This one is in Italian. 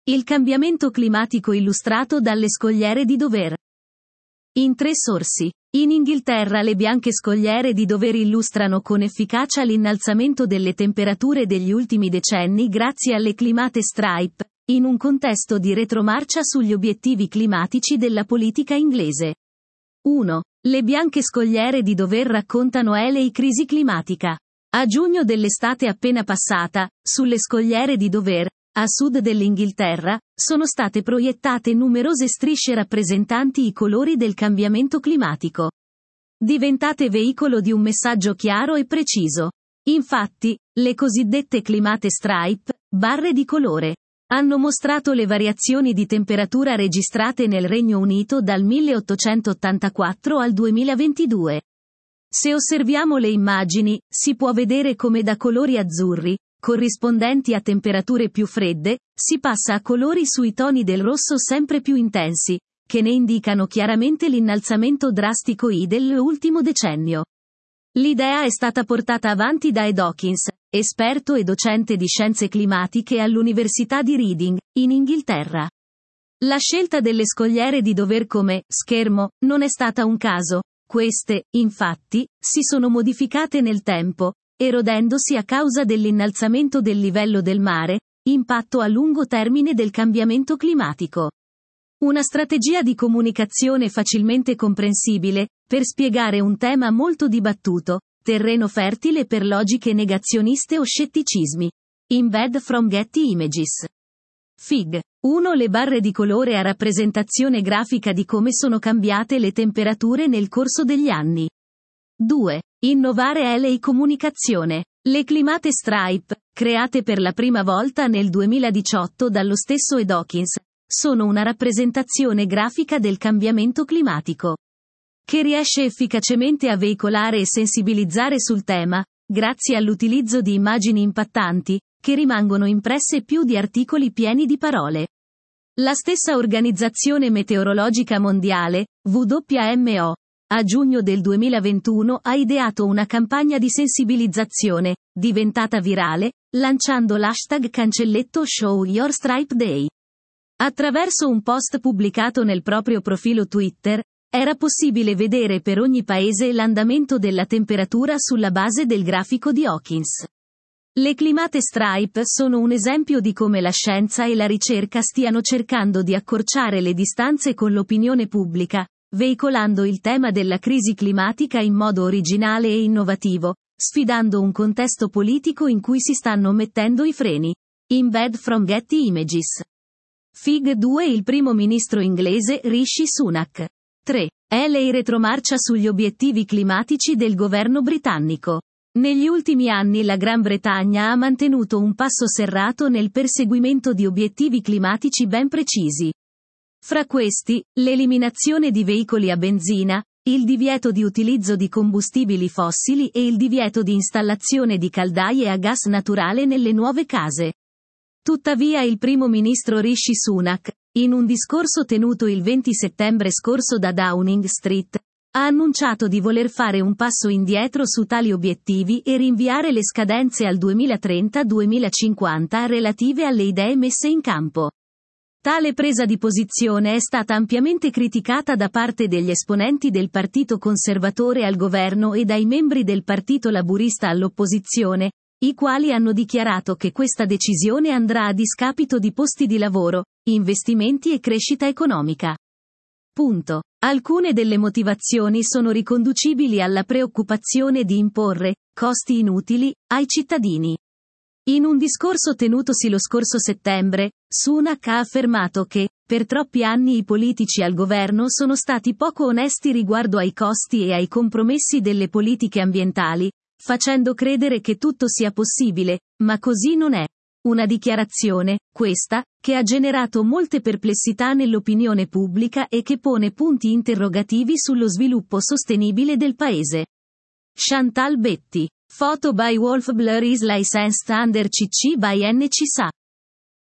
Il cambiamento climatico illustrato dalle scogliere di Dover. In 3 sorsi. In Inghilterra le bianche scogliere di Dover illustrano con efficacia l'innalzamento delle temperature degli ultimi decenni grazie alle climate stripe, in un contesto di retromarcia sugli obiettivi climatici della politica inglese. 1. Le bianche scogliere di Dover raccontano LA crisi climatica. A giugno dell'estate appena passata, sulle scogliere di Dover, a sud dell'Inghilterra, sono state proiettate numerose strisce rappresentanti i colori del cambiamento climatico. Diventate veicolo di un messaggio chiaro e preciso. Infatti, le cosiddette climate stripe, barre di colore, hanno mostrato le variazioni di temperatura registrate nel Regno Unito dal 1884 al 2022. Se osserviamo le immagini, si può vedere come da colori azzurri, corrispondenti a temperature più fredde, si passa a colori sui toni del rosso sempre più intensi, che ne indicano chiaramente l'innalzamento drastico dell'ultimo decennio. L'idea è stata portata avanti da Ed Hawkins, esperto e docente di scienze climatiche all'Università di Reading, in Inghilterra. La scelta delle scogliere di Dover come schermo non è stata un caso. Queste, infatti, si sono modificate nel tempo, erodendosi a causa dell'innalzamento del livello del mare, impatto a lungo termine del cambiamento climatico. Una strategia di comunicazione facilmente comprensibile, per spiegare un tema molto dibattuto, terreno fertile per logiche negazioniste o scetticismi. Embed from Getty Images. Fig. 1. Le barre di colore a rappresentazione grafica di come sono cambiate le temperature nel corso degli anni. 2. Innovare LA comunicazione. Le climate stripe, create per la prima volta nel 2018 dallo stesso Ed Hawkins, sono una rappresentazione grafica del cambiamento climatico, che riesce efficacemente a veicolare e sensibilizzare sul tema, grazie all'utilizzo di immagini impattanti, che rimangono impresse più di articoli pieni di parole. La stessa Organizzazione Meteorologica Mondiale, WMO, a giugno del 2021 ha ideato una campagna di sensibilizzazione, diventata virale, lanciando l'hashtag cancelletto Show Your Stripe Day. Attraverso un post pubblicato nel proprio profilo Twitter, era possibile vedere per ogni paese l'andamento della temperatura sulla base del grafico di Hawkins. Le climate stripe sono un esempio di come la scienza e la ricerca stiano cercando di accorciare le distanze con l'opinione pubblica, veicolando il tema della crisi climatica in modo originale e innovativo, sfidando un contesto politico in cui si stanno mettendo i freni. Embed from Getty Images. Fig. 2. Il primo ministro inglese Rishi Sunak. 3. LA retromarcia sugli obiettivi climatici del governo britannico. Negli ultimi anni la Gran Bretagna ha mantenuto un passo serrato nel perseguimento di obiettivi climatici ben precisi. Fra questi, l'eliminazione di veicoli a benzina, il divieto di utilizzo di combustibili fossili e il divieto di installazione di caldaie a gas naturale nelle nuove case. Tuttavia il primo ministro Rishi Sunak, in un discorso tenuto il 20 settembre scorso da Downing Street, ha annunciato di voler fare un passo indietro su tali obiettivi e rinviare le scadenze al 2030-2050 relative alle idee messe in campo. Tale presa di posizione è stata ampiamente criticata da parte degli esponenti del Partito Conservatore al governo e dai membri del Partito Laburista all'opposizione, i quali hanno dichiarato che questa decisione andrà a discapito di posti di lavoro, investimenti e crescita economica. Punto. Alcune delle motivazioni sono riconducibili alla preoccupazione di imporre costi inutili ai cittadini. In un discorso tenutosi lo scorso settembre, Sunak ha affermato che, per troppi anni i politici al governo sono stati poco onesti riguardo ai costi e ai compromessi delle politiche ambientali, facendo credere che tutto sia possibile, ma così non è. Una dichiarazione, questa, che ha generato molte perplessità nell'opinione pubblica e che pone punti interrogativi sullo sviluppo sostenibile del paese. Chantal Betti. Photo by Wolf Blur is licensed under CC by NCSA.